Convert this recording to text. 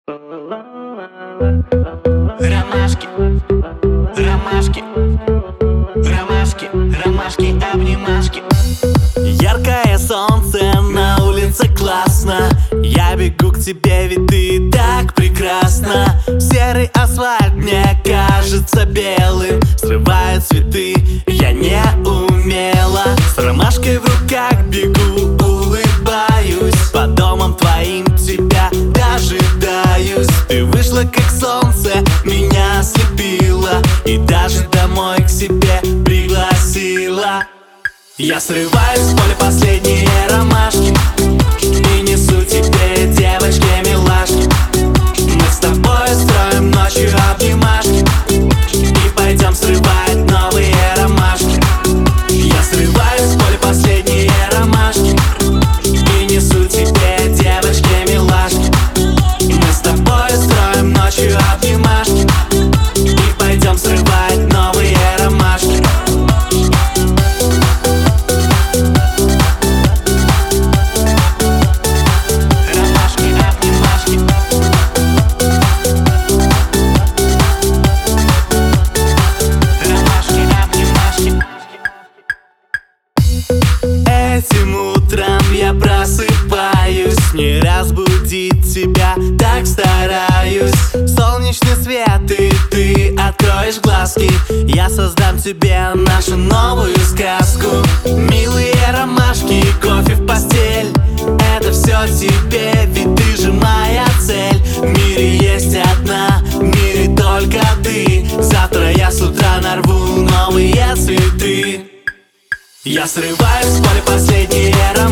Ромашки, ромашки, ромашки, ромашки, обнимашки. Яркое солнце, на улице классно. Я бегу к тебе, ведь ты так прекрасна. Серый асфальт мне кажется белым. Срываю цветы, я не умела. С ромашкой в руках бегу, улыбаюсь. По домам твоим тебя дожидаюсь. Ты вышла как солнце, меня ослепила и даже домой к себе пригласила. Я срываюсь с поля последние ромашки и несу тебе, девочки, милашки. Мы с тобой строим ночью обнимашки и пойдем срывать новые ромашки. Я срываюсь с поля последние ромашки и несу тебе, девочки, милашки. Мы с тобой строим ночью обнимашки и пойдем срывать новые ромашки. Этим утром я просыпаюсь, не разбудить тебя так стараюсь. Солнечный свет и ты откроешь глазки, я создам тебе нашу новую сказку. Милые ромашки, кофе в постель, это все тебе, ведь ты же моя цель. В мире есть одна, в мире только ты. Завтра я с утра нарву новые цветы. Я срываюсь с поля последние ромашки